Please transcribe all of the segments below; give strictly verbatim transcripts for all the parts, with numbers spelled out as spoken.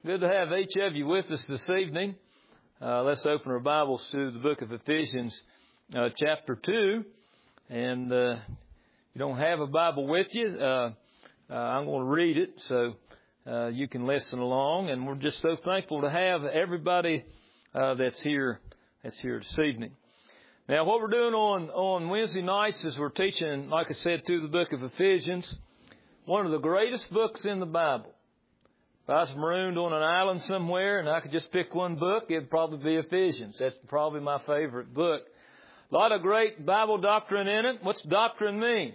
Good to have each of you with us this evening. Uh, let's open our Bibles to the book of Ephesians, uh, chapter two. And uh, if you don't have a Bible with you, uh, uh, I'm going to read it so uh, you can listen along. And we're just so thankful to have everybody uh, that's here that's here this evening. Now, what we're doing on, on Wednesday nights is we're teaching, like I said, through the book of Ephesians, one of the greatest books in the Bible. If I was marooned on an island somewhere and I could just pick one book, it'd probably be Ephesians. That's probably my favorite book. A lot of great Bible doctrine in it. What's doctrine mean?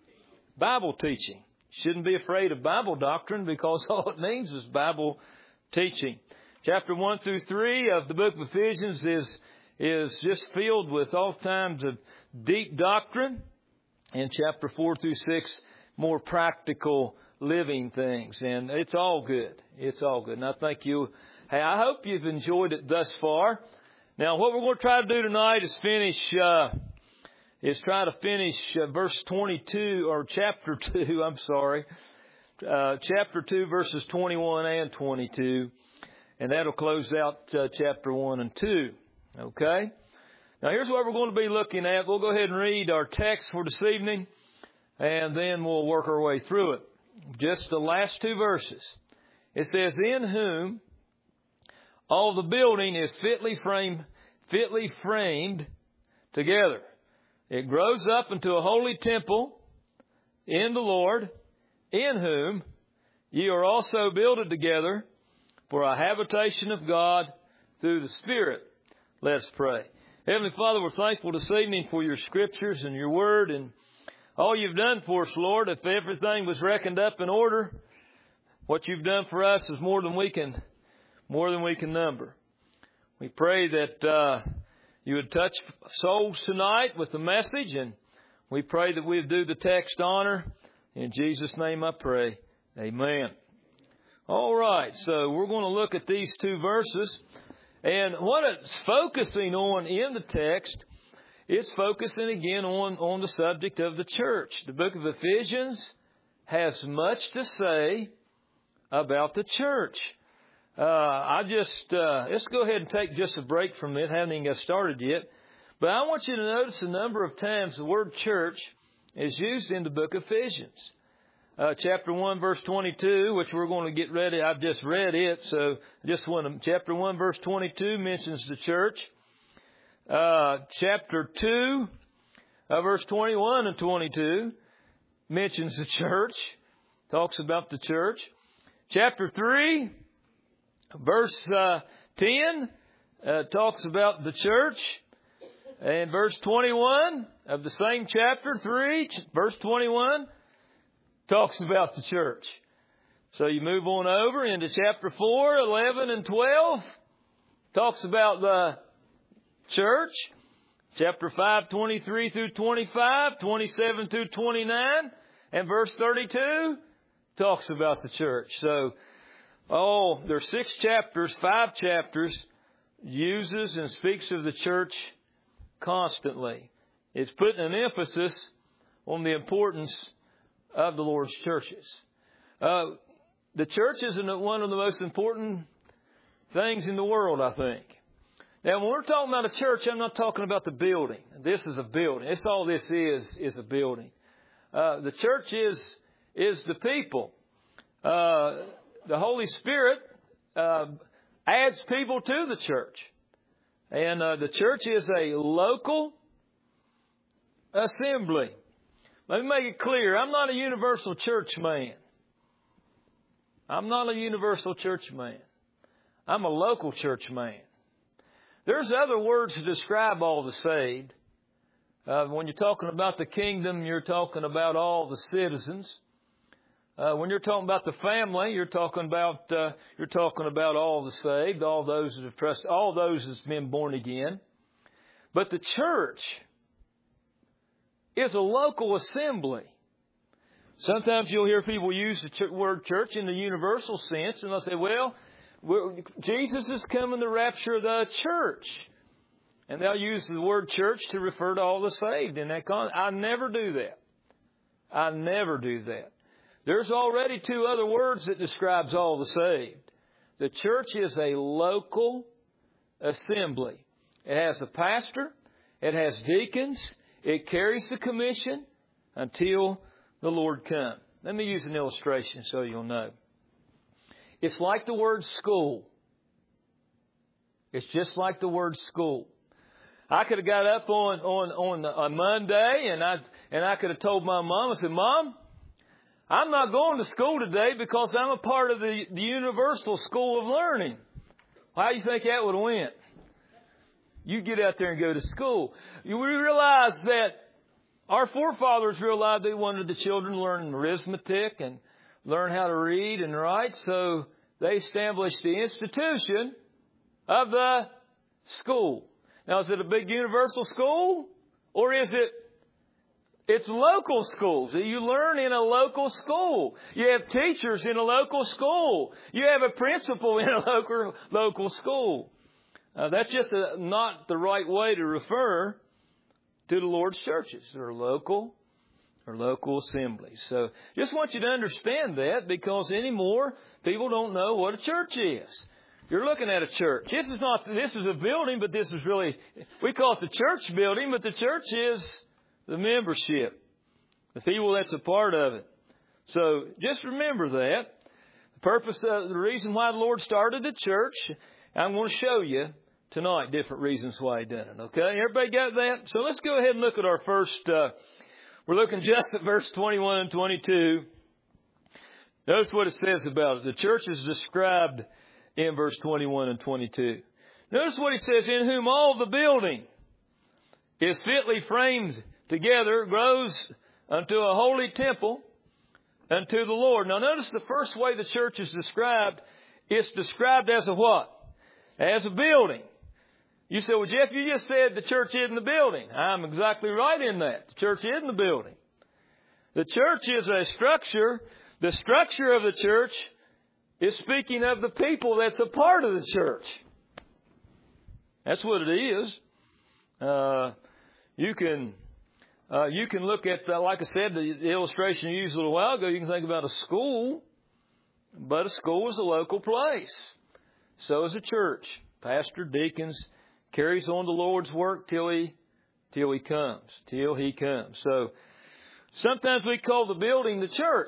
Bible teaching. Shouldn't be afraid of Bible doctrine because all it means is Bible teaching. Chapter one through three of the book of Ephesians is, is just filled with all kinds of deep doctrine. And chapter four through six, more practical living things, and it's all good. It's all good. And I think you, hey, I hope you've enjoyed it thus far. Now, what we're going to try to do tonight is finish, uh, is try to finish uh, verse twenty-two, or chapter two, I'm sorry, uh, chapter two, verses twenty-one and twenty-two, and that'll close out uh, chapter one and two. Okay? Now, here's what we're going to be looking at. We'll go ahead and read our text for this evening, and then we'll work our way through it. Just the last two verses. It says, in whom all the building is fitly framed, fitly framed together. It grows up into a holy temple in the Lord, in whom ye are also builded together for a habitation of God through the Spirit. Let's pray. Heavenly Father, we're thankful this evening for your scriptures and your word and all you've done for us, Lord. If everything was reckoned up in order, what you've done for us is more than we can, more than we can number. We pray that uh, you would touch souls tonight with the message, and we pray that we'd do the text honor. In Jesus' name I pray. Amen. All right, so we're going to look at these two verses. And what it's focusing on in the text, it's focusing again on, on the subject of the church. The book of Ephesians has much to say about the church. Uh, I just, uh, let's go ahead and take just a break from it. Haven't even got started yet. But I want you to notice a number of times the word church is used in the book of Ephesians. Uh, chapter one, verse twenty-two, which we're going to get ready. I've just read it, so just one. Chapter one, verse twenty-two mentions the church. Uh, chapter two, uh, verse twenty-one and twenty-two mentions the church, talks about the church. Chapter three, verse uh, ten, uh, talks about the church. And verse twenty-one of the same chapter three, verse twenty-one, talks about the church. So you move on over into chapter four, eleven and twelve, talks about the church. Chapter five, twenty-three through twenty-five, twenty-seven through twenty-nine, and verse thirty-two talks about the church. So, oh, there's six chapters, five chapters, uses and speaks of the church constantly. It's putting an emphasis on the importance of the Lord's churches. Uh, the church is one of the most important things in the world, I think. Now, when we're talking about a church, I'm not talking about the building. This is a building. It's all this is, is a building. Uh, the church is, is the people. Uh, the Holy Spirit uh, adds people to the church. And uh, the church is a local assembly. Let me make it clear. I'm not a universal church man. I'm not a universal church man. I'm a local church man. There's other words to describe all the saved. Uh, when you're talking about the kingdom, you're talking about all the citizens. Uh, when you're talking about the family, you're talking about uh, you're talking about all the saved, all those that have trusted, all those that's been born again. But the church is a local assembly. Sometimes you'll hear people use the word church in the universal sense, and they'll say, well, Jesus is coming to rapture the church. And they'll use the word church to refer to all the saved in that context. I never do that. I never do that. There's already two other words that describes all the saved. The church is a local assembly. It has a pastor. It has deacons. It carries the commission until the Lord comes. Let me use an illustration so you'll know. It's like the word school. It's just like the word school. I could have got up on, on, on a Monday and I, and I could have told my mom, I said, Mom, I'm not going to school today because I'm a part of the, the Universal School of Learning. How do you think that would have went? You get out there and go to school. You realize that our forefathers realized they wanted the children to learn arithmetic and learn how to read and write. So they established the institution of the school. Now, is it a big universal school? Or is it, it's local schools. You learn in a local school. You have teachers in a local school. You have a principal in a local, local school. Uh, that's just a, not the right way to refer to the Lord's churches. They're local or local assemblies. So just want you to understand that, because anymore people don't know what a church is. You're looking at a church. This is not, this is a building, but this is really, we call it the church building, but the church is the membership, the people that's a part of it. So just remember that. The purpose of the reason why the Lord started the church, I'm going to show you tonight different reasons why He done it. Okay, everybody got that? So let's go ahead and look at our first, uh, we're looking just at verse twenty-one and twenty-two. Notice what it says about it. The church is described in verse twenty-one and twenty-two. Notice what He says, in whom all the building is fitly framed together, grows unto a holy temple unto the Lord. Now notice the first way the church is described, it's described as a what? As a building. You say, well, Jeff, you just said the church isn't the building. I'm exactly right in that. The church isn't the building. The church is a structure. The structure of the church is speaking of the people that's a part of the church. That's what it is. Uh, you can uh, you can look at, uh, like I said, the, the illustration you used a little while ago. You can think about a school, but a school is a local place. So is a church. Pastor, deacons, carries on the Lord's work till he till he comes, till he comes. So sometimes we call the building the church,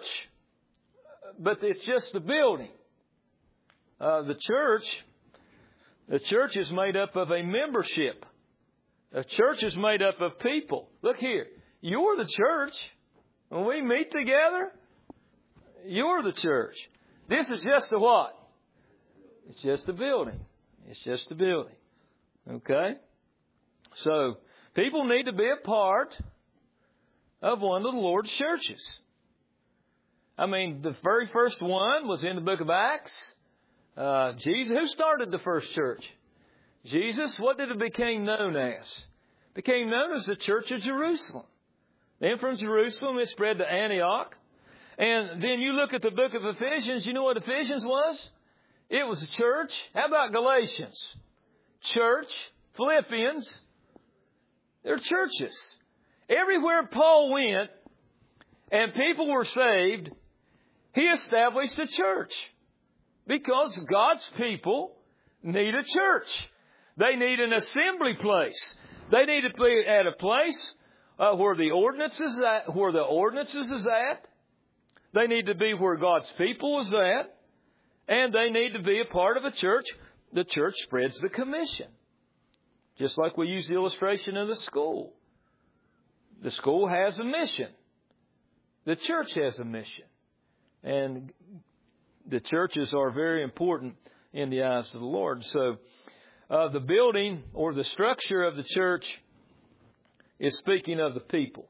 but it's just the building. Uh, the church, the church is made up of a membership. A church is made up of people. Look here, you're the church. When we meet together, you're the church. This is just a what? It's just a building. It's just a building. Okay? So, people need to be a part of one of the Lord's churches. I mean, the very first one was in the book of Acts. Uh, Jesus, who started the first church? Jesus. What did it become known as? It became known as the Church of Jerusalem. Then from Jerusalem it spread to Antioch. And then you look at the book of Ephesians, you know what Ephesians was? It was a church. How about Galatians? Church. Philippians. They're churches. Everywhere Paul went and people were saved, he established a church. Because God's people need a church. They need an assembly place. They need to be at a place uh, where the ordinance is at, where the ordinances is at. They need to be where God's people is at. And they need to be a part of a church. The church spreads the commission. Just like we use the illustration of the school. The school has a mission. The church has a mission. And the churches are very important in the eyes of the Lord. So uh, the building or the structure of the church is speaking of the people.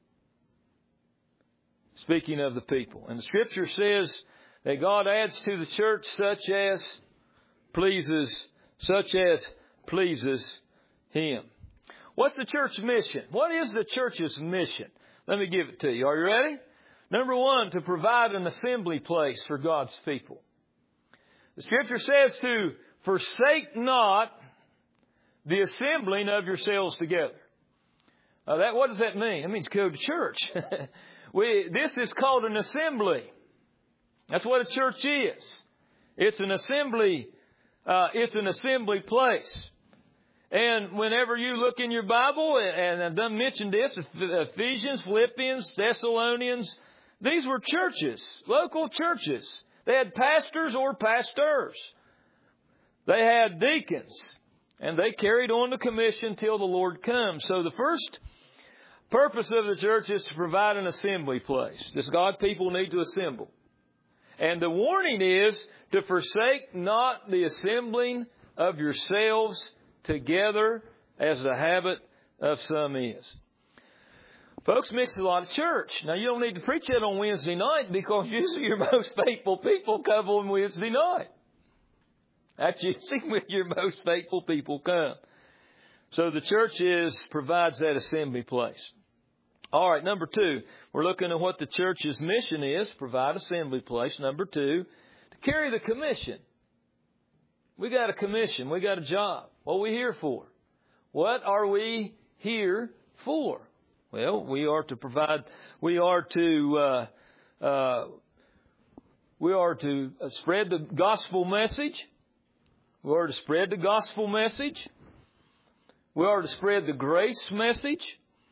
Speaking of the people. And the Scripture says that God adds to the church such as pleases, such as pleases Him. What's the church mission? What is the church's mission? Let me give it to you. Are you ready? Number one, to provide an assembly place for God's people. The Scripture says to forsake not the assembling of yourselves together. Uh, that what does that mean? It means go to church. we this is called an assembly. That's what a church is. It's an assembly, uh, it's an assembly place. And whenever you look in your Bible, and I've done mentioned this, Ephesians, Philippians, Thessalonians, these were churches, local churches. They had pastors or pastors. They had deacons. And they carried on the commission till the Lord comes. So the first purpose of the church is to provide an assembly place. Does God's people need to assemble? And the warning is to forsake not the assembling of yourselves together as the habit of some is. Folks mix a lot of church. Now, you don't need to preach that on Wednesday night because usually your most faithful people come on Wednesday night. That's usually when your most faithful people come. So the church is provides that assembly place. All right, number two, we're looking at what the church's mission is, provide assembly place. Number two, to carry the commission. We got a commission. We got a job. What are we here for? What are we here for? Well, we are to provide, we are to, uh, uh, we are to spread the gospel message. We are to spread the gospel message. We are to spread the grace message.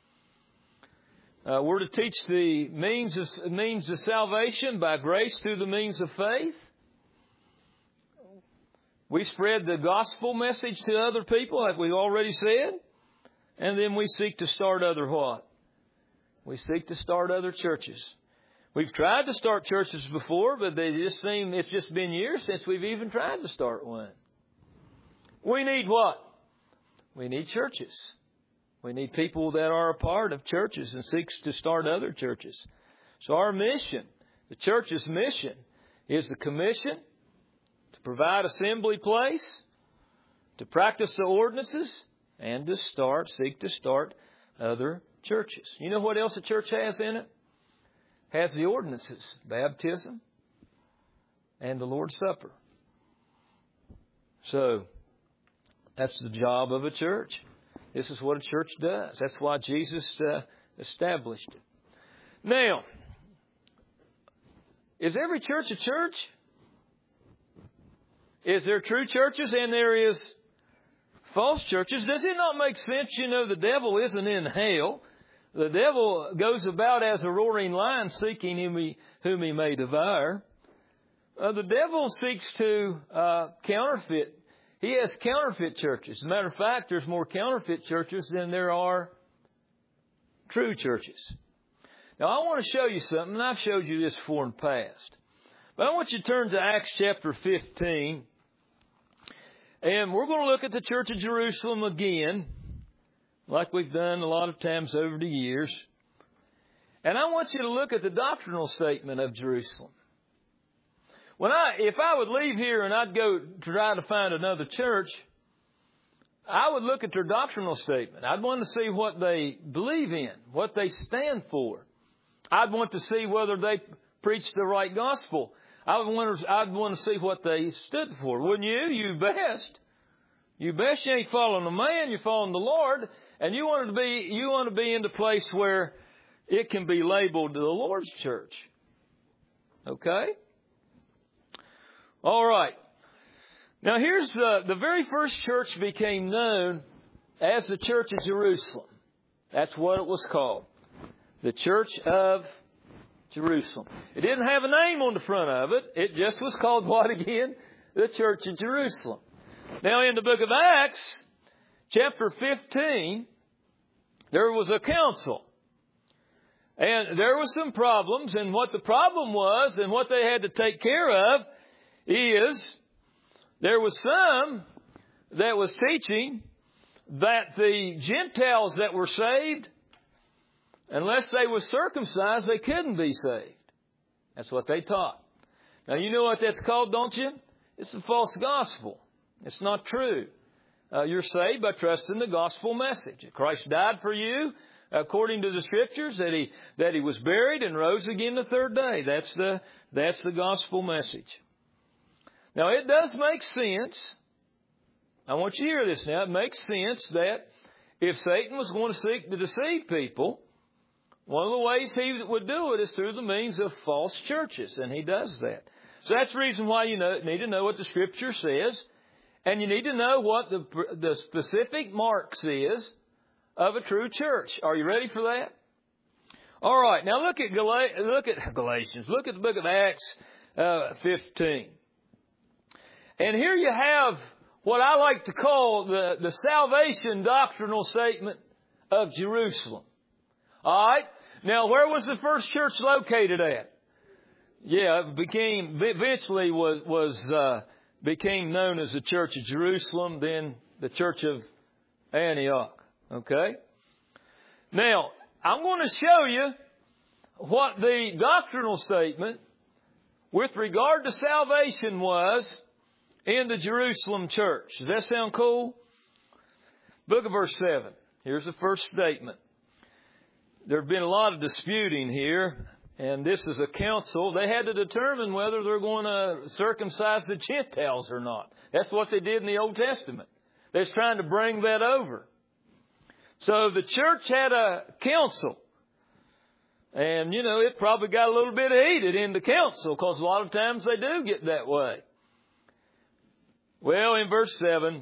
Uh, we're to teach the means of, means of salvation by grace through the means of faith. We spread the gospel message to other people, like we've already said. And then we seek to start other what? We seek to start other churches. We've tried to start churches before, but they just seem, it's just been years since we've even tried to start one. We need what? We need churches. We need people that are a part of churches and seeks to start other churches. So our mission, the church's mission, is the commission to provide assembly place, to practice the ordinances, and to start, seek to start other churches. You know what else a church has in it? Has the ordinances, baptism, and the Lord's Supper. So, that's the job of a church. This is what a church does. That's why Jesus uh, established it. Now, is every church a church? Is there true churches and there is false churches? Does it not make sense? You know, the devil isn't in hell. The devil goes about as a roaring lion seeking whom he, whom he may devour. Uh, the devil seeks to uh, counterfeit. He has counterfeit churches. As a matter of fact, there's more counterfeit churches than there are true churches. Now, I want to show you something, and I've showed you this before in the past. But I want you to turn to Acts chapter fifteen. And we're going to look at the church of Jerusalem again, like we've done a lot of times over the years. And I want you to look at the doctrinal statement of Jerusalem. When I, if I would leave here and I'd go try to find another church, I would look at their doctrinal statement. I'd want to see what they believe in, what they stand for. I'd want to see whether they preach the right gospel. I would want to, I'd want to see what they stood for. Wouldn't you? You best. You best. You ain't following a man. You're following the Lord. And you want to be, you want to be in the place where it can be labeled the Lord's church. Okay? All right. Now here's uh, the very first church became known as the Church of Jerusalem. That's what it was called. The Church of Jerusalem. It didn't have a name on the front of it. It just was called what again? The Church of Jerusalem. Now in the book of Acts, chapter fifteen, there was a council. And there were some problems. And what the problem was and what they had to take care of is there was some that was teaching that the Gentiles that were saved, unless they were circumcised, they couldn't be saved. That's what they taught. Now, you know what that's called, don't you? It's a false gospel. It's not true. Uh, you're saved by trusting the gospel message. Christ died for you, according to the Scriptures, that he that he was buried and rose again the third day. That's the that's the gospel message. Now, it does make sense. I want you to hear this now. It makes sense that if Satan was going to seek to deceive people, one of the ways he would do it is through the means of false churches, and he does that. So that's the reason why you know, need to know what the Scripture says. And you need to know what the, the specific marks is of a true church. Are you ready for that? All right. Now look at Gal- look at Galatians. Look at the book of Acts uh, fifteen. And here you have what I like to call the, the salvation doctrinal statement of Jerusalem. All right. Now, where was the first church located at? Yeah, it became eventually was was uh, became known as the Church of Jerusalem, then the Church of Antioch. Okay. Now, I'm going to show you what the doctrinal statement with regard to salvation was in the Jerusalem church. Does that sound cool? Book of verse seven. Here's the first statement. There have been a lot of disputing here, and this is a council. They had to determine whether they're going to circumcise the Gentiles or not. That's what they did in the Old Testament. They're trying to bring that over. So the church had a council. And, you know, it probably got a little bit heated in the council because a lot of times they do get that way. Well, in verse seven,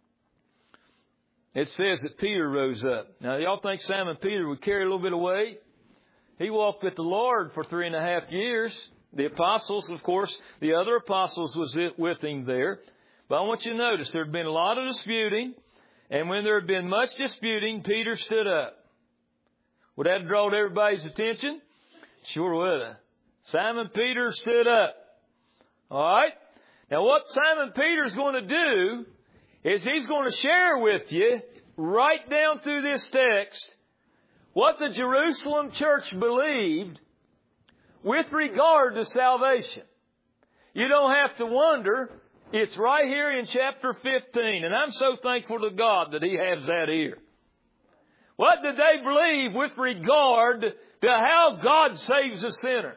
it says that Peter rose up. Now, y'all think Simon Peter would carry a little bit of weight? He walked with the Lord for three and a half years. The apostles, of course, the other apostles was with him there. But I want you to notice there had been a lot of disputing. And when there had been much disputing, Peter stood up. Would that have drawn everybody's attention? Sure would have. Simon Peter stood up. All right? Now what Simon Peter's going to do is he's going to share with you, right down through this text, what the Jerusalem church believed with regard to salvation. You don't have to wonder. It's right here in chapter fifteen. And I'm so thankful to God that He has that here. What did they believe with regard to how God saves a sinner?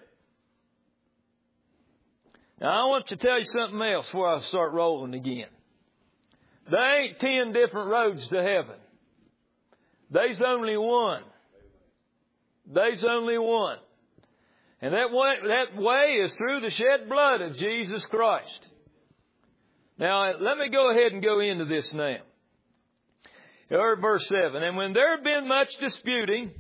Now, I want to tell you something else before I start rolling again. There ain't ten different roads to heaven. There's only one. There's only one. And that way, that way is through the shed blood of Jesus Christ. Now, let me go ahead and go into this now. Here, verse seven. And when there had been much disputing,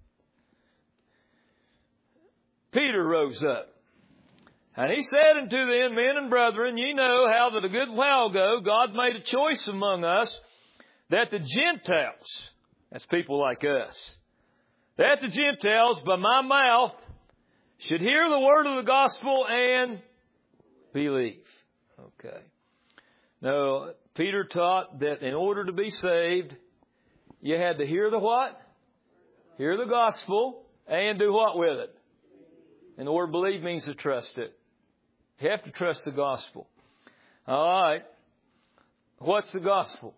Peter rose up. And he said unto them, Men and brethren, ye know how that a good while ago God made a choice among us that the Gentiles, that's people like us, that the Gentiles by my mouth should hear the word of the gospel and believe. Okay. Now, Peter taught that in order to be saved, you had to hear the what? Hear the gospel and do what with it? And the word believe means to trust it. You have to trust the gospel. All right. What's the gospel?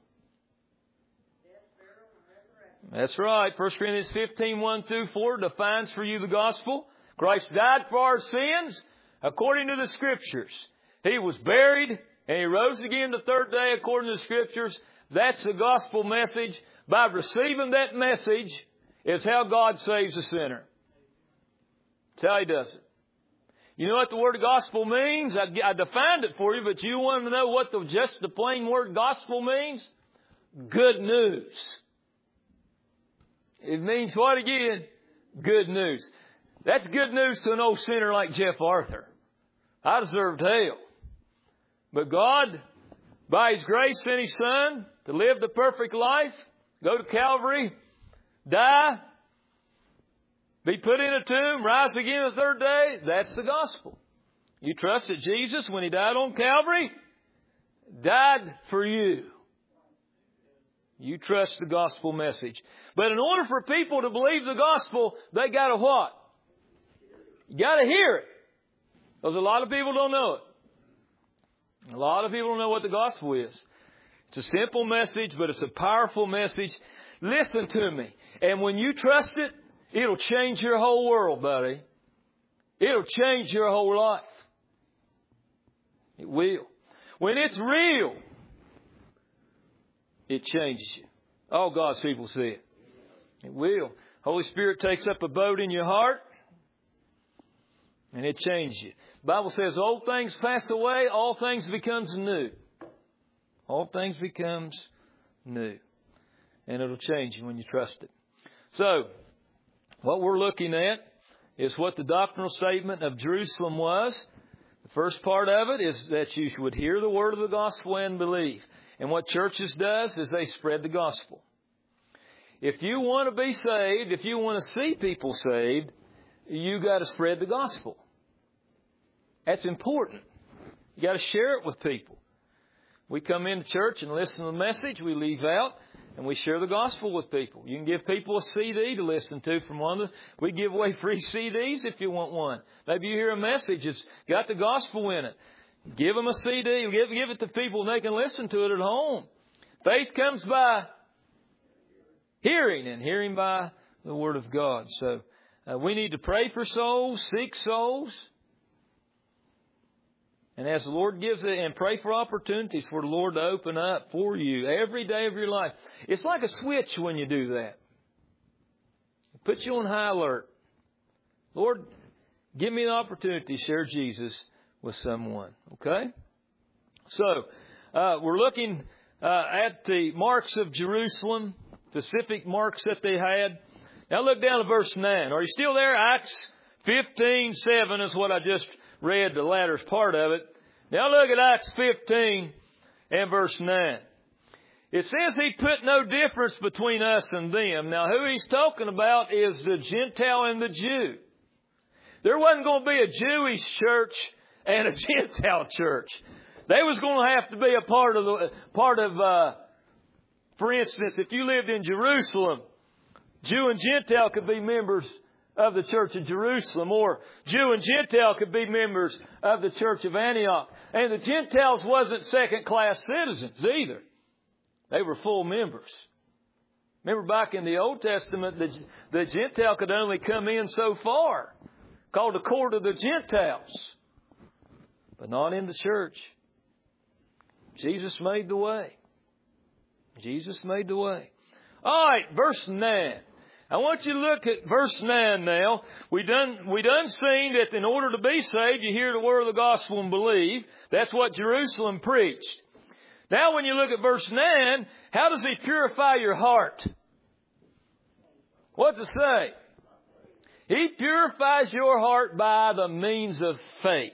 That's right. First Corinthians fifteen, one through four defines for you the gospel. Christ died for our sins according to the Scriptures. He was buried and He rose again the third day according to the Scriptures. That's the gospel message. By receiving that message is how God saves a sinner. That's how He does it. You know what the word gospel means? I, I defined it for you, but you want to know what the, just the plain word gospel means? Good news. It means what again? Good news. That's good news to an old sinner like Jeff Arthur. I deserved hell. But God, by His grace, sent His Son to live the perfect life, go to Calvary, die, be put in a tomb, rise again the third day. That's the gospel. You trust that Jesus, when He died on Calvary, died for you. You trust the gospel message. But in order for people to believe the gospel, they got to what? You got to hear it. Because a lot of people don't know it. A lot of people don't know what the gospel is. It's a simple message, but it's a powerful message. Listen to me. And when you trust it, it'll change your whole world, buddy. It'll change your whole life. It will. When it's real, it changes you. All God's people see it. It will. Holy Spirit takes up a abode in your heart. And it changes you. The Bible says, old things pass away, all things becomes new. All things becomes new. And it'll change you when you trust it. So, what we're looking at is what the doctrinal statement of Jerusalem was. The first part of it is that you would hear the word of the gospel and believe. And what churches does is they spread the gospel. If you want to be saved, if you want to see people saved, you got to spread the gospel. That's important. You got to share it with people. We come into church and listen to the message. We leave out and we share the gospel with people. You can give people a C D to listen to from one of the... We give away free C Ds if you want one. Maybe you hear a message that's got the gospel in it. Give them a C D. Give, give it to people and they can listen to it at home. Faith comes by hearing, and hearing by the Word of God. So uh, we need to pray for souls, seek souls. And as the Lord gives it, and pray for opportunities for the Lord to open up for you every day of your life. It's like a switch when you do that. It puts you on high alert. Lord, give me the opportunity to share Jesus with someone. Okay? So, uh, we're looking uh, at the marks of Jerusalem, specific marks that they had. Now look down to verse nine. Are you still there? Acts fifteen seven is what I just read, the latter part of it. Now look at Acts fifteen and verse nine. It says He put no difference between us and them. Now who He's talking about is the Gentile and the Jew. There wasn't going to be a Jewish church and a Gentile church. They was going to have to be a part of the, part of, uh, for instance, if you lived in Jerusalem, Jew and Gentile could be members of the Church of Jerusalem, or Jew and Gentile could be members of the Church of Antioch. And the Gentiles wasn't second-class citizens either. They were full members. Remember back in the Old Testament, the, the Gentile could only come in so far, called the court of the Gentiles, but not in the church. Jesus made the way. Jesus made the way. All right, verse nine. I want you to look at verse nine now. We done, we done seen that in order to be saved, you hear the word of the gospel and believe. That's what Jerusalem preached. Now when you look at verse nine, how does He purify your heart? What's it say? He purifies your heart by the means of faith.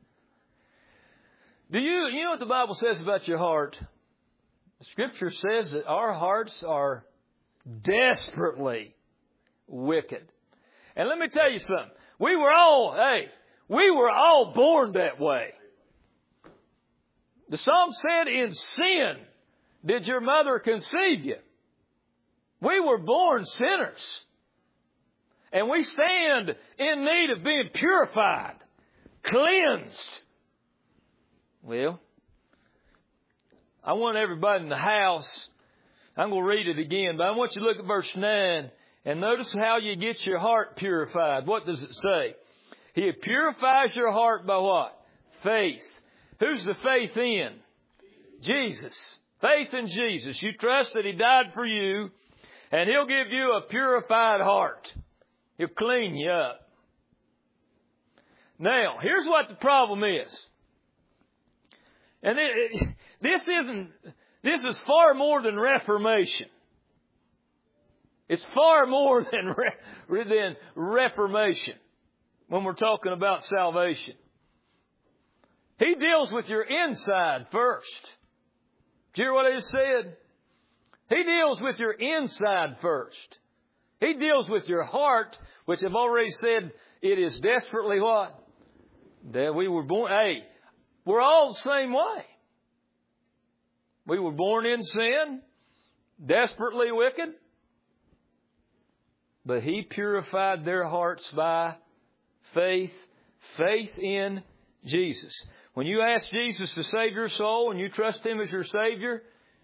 Do you, you know what the Bible says about your heart? The Scripture says that our hearts are desperately wicked. And let me tell you something. We were all, hey, we were all born that way. The Psalm said, in sin did your mother conceive you. We were born sinners. And we stand in need of being purified, cleansed. Well, I want everybody in the house, I'm going to read it again, but I want you to look at verse nine and notice how you get your heart purified. What does it say? He purifies your heart by what? Faith. Who's the faith in? Jesus. Faith in Jesus. You trust that He died for you, and He'll give you a purified heart. He'll clean you up. Now, here's what the problem is. And it, it, this isn't, this is far more than Reformation. It's far more than, re, than Reformation when we're talking about salvation. He deals with your inside first. Did you hear what I just said? He deals with your inside first. He deals with your heart, which I've already said it is desperately what? That we were born. Hey, we're all the same way. We were born in sin, desperately wicked. But He purified their hearts by faith, faith in Jesus. When you ask Jesus to save your soul and you trust Him as your Savior,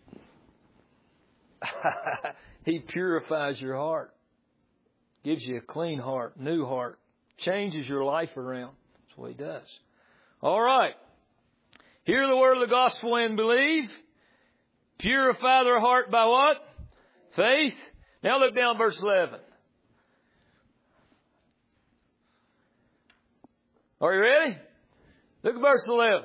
He purifies your heart. Gives you a clean heart, new heart. Changes your life around. That's what He does. All right. Hear the word of the gospel and believe. Purify their heart by what? Faith. Now look down verse eleven. Are you ready? Look at verse eleven.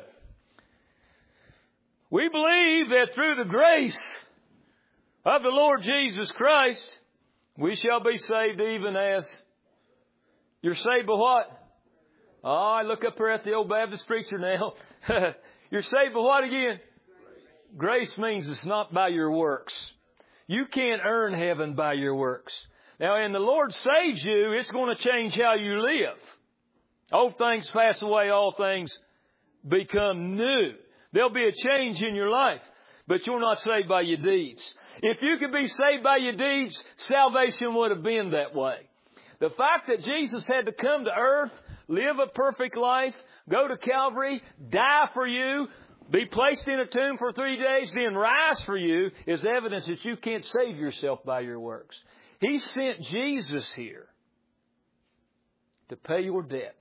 We believe that through the grace of the Lord Jesus Christ, we shall be saved even as... You're saved by what? Oh, I look up here at the old Baptist preacher now. You're saved by what again? Grace. Grace means it's not by your works. You can't earn heaven by your works. Now, when the Lord saves you, it's going to change how you live. Old things pass away, all things become new. There'll be a change in your life, but you're not saved by your deeds. If you could be saved by your deeds, salvation would have been that way. The fact that Jesus had to come to earth, live a perfect life, go to Calvary, die for you, be placed in a tomb for three days, then rise for you, is evidence that you can't save yourself by your works. He sent Jesus here to pay your debt.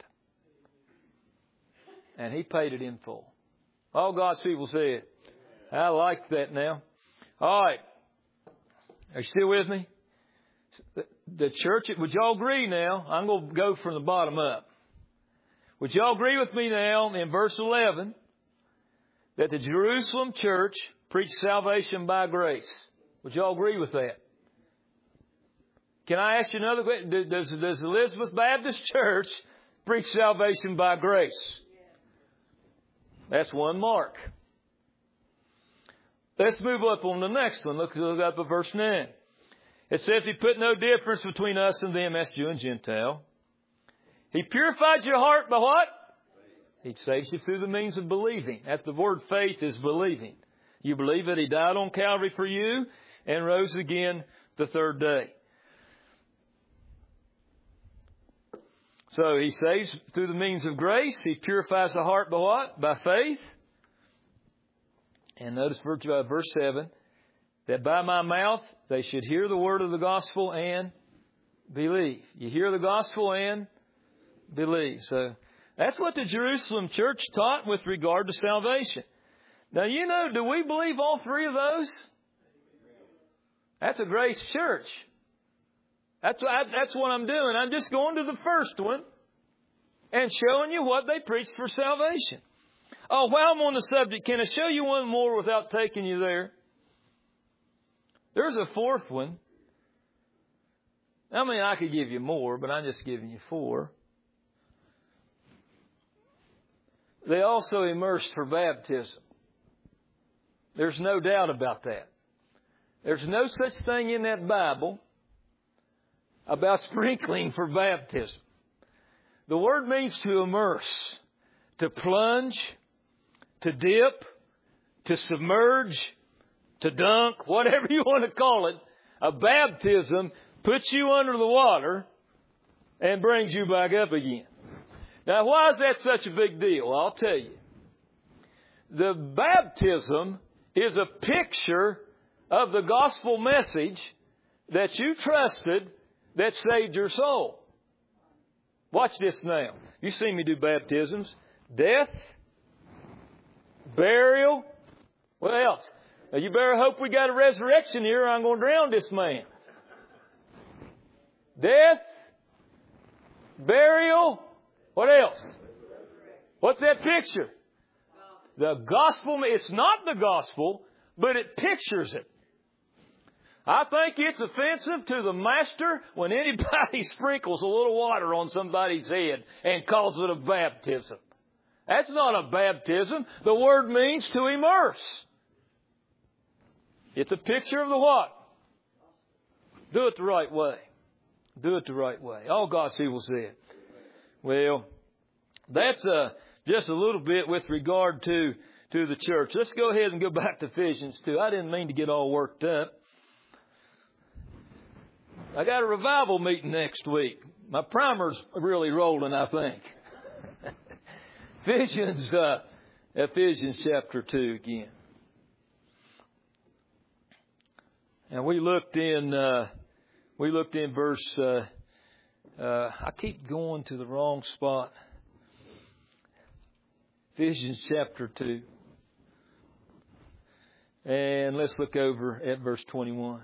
And He paid it in full. All God's people say it. I like that now. All right. Are you still with me? The church, would y'all agree now? I'm going to go from the bottom up. Would y'all agree with me now in verse eleven that the Jerusalem church preached salvation by grace? Would y'all agree with that? Can I ask you another question? Does, does Elizabeth Baptist Church preach salvation by grace? That's one mark. Let's move up on the next one. Look, look up at verse nine. It says He put no difference between us and them, that's Jew and Gentile. He purified your heart by what? He saves you through the means of believing. That the word faith is believing. You believe that He died on Calvary for you and rose again the third day. So He saves through the means of grace. He purifies the heart by what? By faith. And notice verse seven. That by my mouth they should hear the word of the gospel and believe. You hear the gospel and believe. So that's what the Jerusalem church taught with regard to salvation. Now, you know, do we believe all three of those? That's a grace church. That's, that's what I'm doing. I'm just going to the first one and showing you what they preached for salvation. Oh, while I'm on the subject, can I show you one more without taking you there? There's a fourth one. I mean, I could give you more, but I'm just giving you four. They also immersed for baptism. There's no doubt about that. There's no such thing in that Bible about sprinkling for baptism. The word means to immerse, to plunge, to dip, to submerge, to dunk, whatever you want to call it. A baptism puts you under the water and brings you back up again. Now, why is that such a big deal? I'll tell you. The baptism is a picture of the gospel message that you trusted that saved your soul. Watch this now. You see me do baptisms. Death, burial, what else? Now, you better hope we got a resurrection here or I'm going to drown this man. Death, burial, what else? What's that picture? The gospel, it's not the gospel, but it pictures it. I think it's offensive to the master when anybody sprinkles a little water on somebody's head and calls it a baptism. That's not a baptism. The word means to immerse. It's a picture of the what? Do it the right way. Do it the right way. All God's people say it. Well, that's uh, just a little bit with regard to, to the church. Let's go ahead and go back to Ephesians two. I didn't mean to get all worked up. I got a revival meeting next week. My primer's really rolling, I think. Ephesians, uh, Ephesians chapter two again. And we looked in, uh, we looked in verse, uh, uh, I keep going to the wrong spot. Ephesians chapter two. And let's look over at verse twenty-one.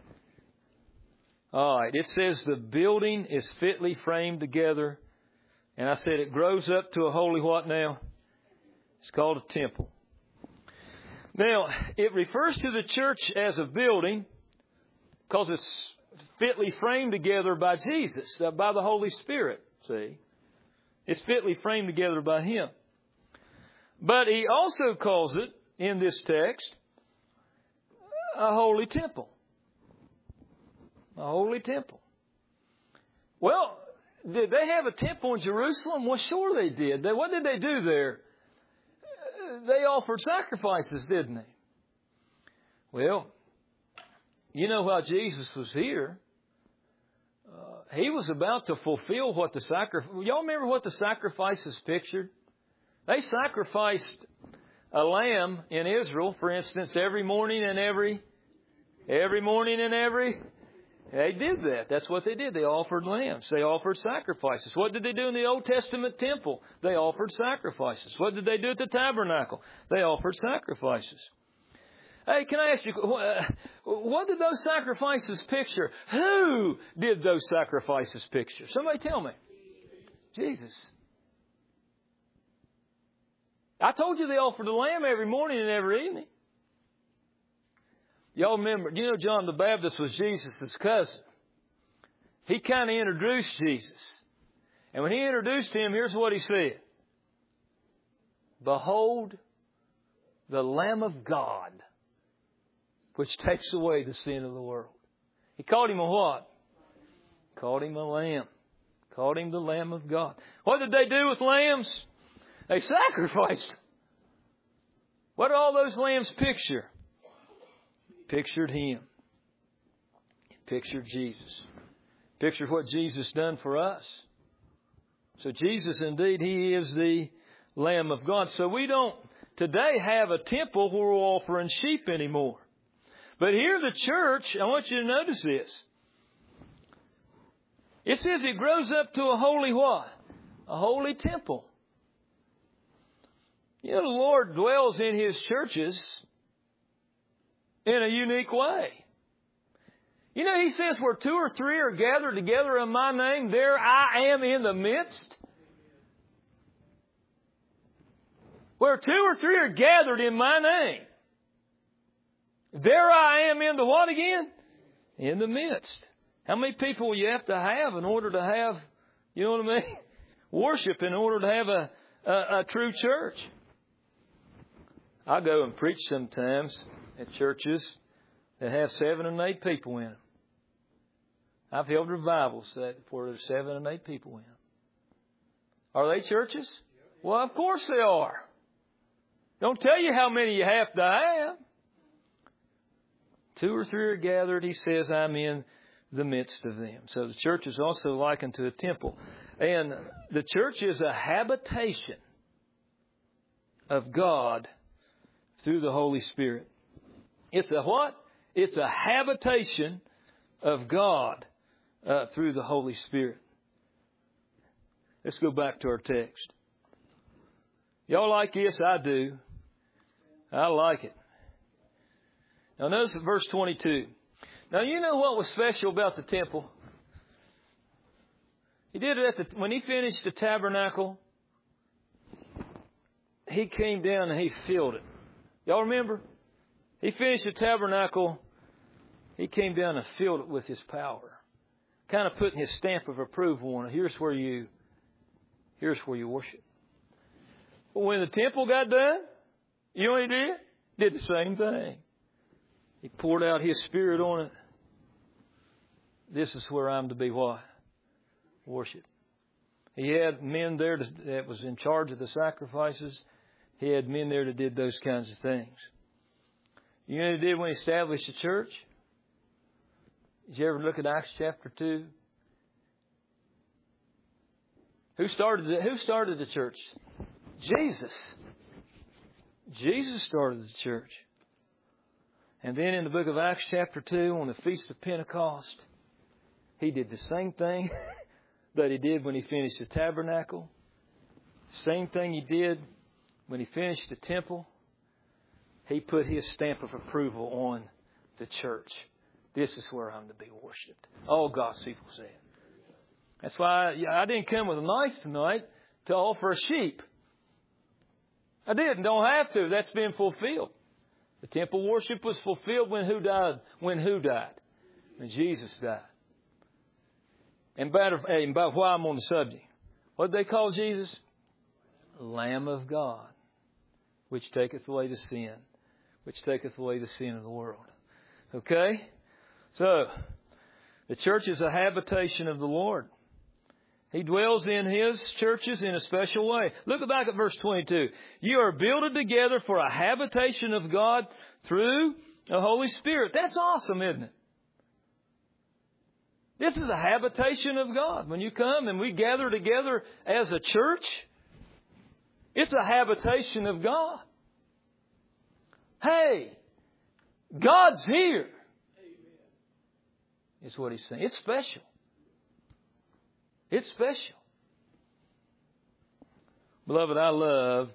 All right. It says the building is fitly framed together And I said it grows up to a holy what now? It's called a temple. Now, it refers to the church as a building because it's fitly framed together by Jesus, by the Holy Spirit, see. It's fitly framed together by Him. But He also calls it, in this text, a holy temple. A holy temple. Well, did they have a temple in Jerusalem? Well, sure they did. They, what did they do there? They offered sacrifices, didn't they? Well, you know, while Jesus was here, uh, He was about to fulfill what the sacrifice... Y'all remember what the sacrifices pictured? They sacrificed a lamb in Israel, for instance, every morning and every... Every morning and every... They did that. That's what they did. They offered lambs. They offered sacrifices. What did they do in the Old Testament temple? They offered sacrifices. What did they do at the tabernacle? They offered sacrifices. Hey, can I ask you, what did those sacrifices picture? Who did those sacrifices picture? Somebody tell me. Jesus. I told you they offered a lamb every morning and every evening. Y'all remember, you know John the Baptist was Jesus' cousin. He kind of introduced Jesus. And when he introduced Him, here's what he said. Behold, the Lamb of God, which takes away the sin of the world. He called Him a what? Called Him a lamb. Called Him the Lamb of God. What did they do with lambs? They sacrificed. What did all those lambs picture? Pictured Him. Pictured Jesus. Pictured what Jesus done for us. So Jesus, indeed, He is the Lamb of God. So we don't today have a temple where we're offering sheep anymore. But here the church, I want you to notice this. It says it grows up to a holy what? A holy temple. You know, the Lord dwells in His churches in a unique way. You know, He says, where two or three are gathered together in My name, there I am in the midst. Where two or three are gathered in My name, there I am in the what again? In the midst. How many people will you have to have in order to have, you know what I mean? Worship in order to have a, a, a true church. I go and preach sometimes at churches that have seven and eight people in them. I've held revivals that where there's seven and eight people in them. Are they churches? Well, of course they are. Don't tell you how many you have to have. Two or three are gathered, He says, I'm in the midst of them. So the church is also likened to a temple. And the church is a habitation of God through the Holy Spirit. It's a what? It's a habitation of God uh, through the Holy Spirit. Let's go back to our text. Y'all like this? I do. I like it. Now notice verse twenty-two. Now you know what was special about the temple? He did it at the, when He finished the tabernacle, He came down and He filled it. Y'all remember? He finished the tabernacle. He came down and filled it with His power. Kind of putting His stamp of approval on it. Here's where you, here's where you worship. But when the temple got done, you know what He did? Did the same thing. He poured out His Spirit on it. This is where I'm to be what? Worship. He had men there to, that was in charge of the sacrifices. He had men there that did those kinds of things. You know what He did when He established the church? Did you ever look at Acts chapter two? Who started the, who started the church? Jesus. Jesus started the church. And then in the book of Acts chapter two, on the Feast of Pentecost, He did the same thing that He did when He finished the tabernacle. Same thing He did when He finished the temple. He put His stamp of approval on the church. This is where I'm to be worshipped. All God's people said. That's why I, I didn't come with a knife tonight to offer a sheep. I didn't. Don't have to. That's been fulfilled. The temple worship was fulfilled when who died? When who died? When Jesus died. And by, and by why I'm on the subject, what did they call Jesus? Lamb of God, which taketh away the sin, which taketh away the sin of the world. Okay? So, the church is a habitation of the Lord. He dwells in His churches in a special way. Look back at verse twenty-two. You are builded together for a habitation of God through the Holy Spirit. That's awesome, isn't it? This is a habitation of God. When you come and we gather together as a church, it's a habitation of God. Hey, God's here. Is what He's saying. It's special. It's special. Beloved, I love,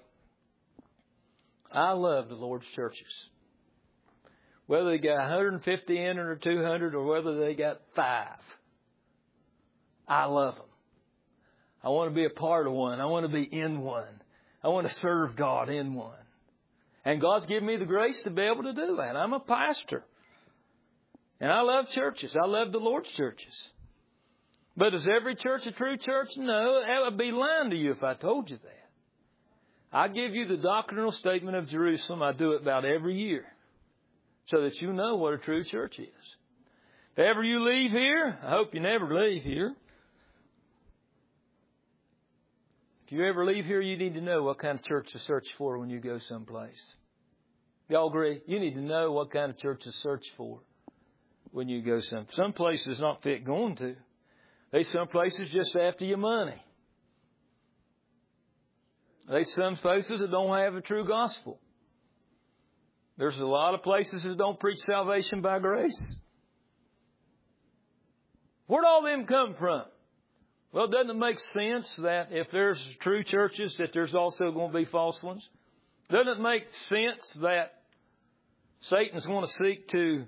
I love the Lord's churches. Whether they got one hundred fifty in it or two hundred or whether they got five. I love them. I want to be a part of one. I want to be in one. I want to serve God in one. And God's given me the grace to be able to do that. I'm a pastor. And I love churches. I love the Lord's churches. But is every church a true church? No, I would be lying to you if I told you that. I give you the doctrinal statement of Jerusalem. I do it about every year so that you know what a true church is. If ever you leave here, I hope you never leave here. If you ever leave here, you need to know what kind of church to search for when you go someplace. Y'all agree? You need to know what kind of church to search for when you go some. Some places not fit going to. They some places just after your money. They some places that don't have a true gospel. There's a lot of places that don't preach salvation by grace. Where'd all them come from? Well, doesn't it make sense that if there's true churches, that there's also going to be false ones? Doesn't it make sense that Satan's going to seek to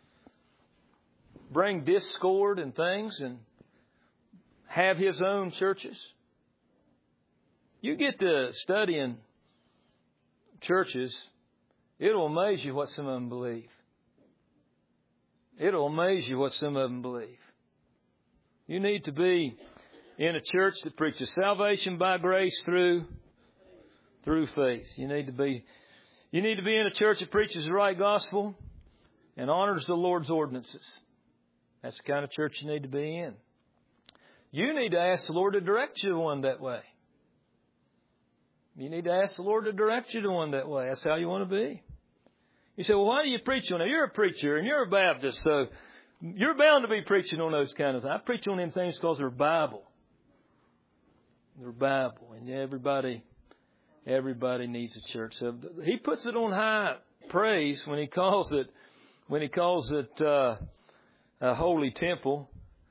bring discord and things and have his own churches? You get to studying churches, it'll amaze you what some of them believe. It'll amaze you what some of them believe. You need to be in a church that preaches salvation by grace through through faith. You need to be you need to be in a church that preaches the right gospel and honors the Lord's ordinances. That's the kind of church you need to be in. You need to ask the Lord to direct you to one that way. You need to ask the Lord to direct you to one that way. That's how you want to be. You say, well, why do you preach on it? You're a preacher and you're a Baptist, so you're bound to be preaching on those kind of things. I preach on them things because they're Bible. They're Bible. And everybody, everybody needs a church. So he puts it on high praise when he calls it, when he calls it uh, a holy temple.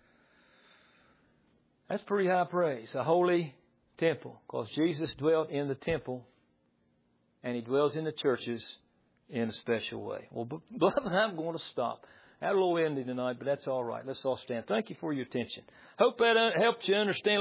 That's pretty high praise. A holy temple. Because Jesus dwelt in the temple and He dwells in the churches in a special way. Well, beloved, I'm going to stop. I had a little ending tonight, but that's all right. Let's all stand. Thank you for your attention. Hope that helped you understand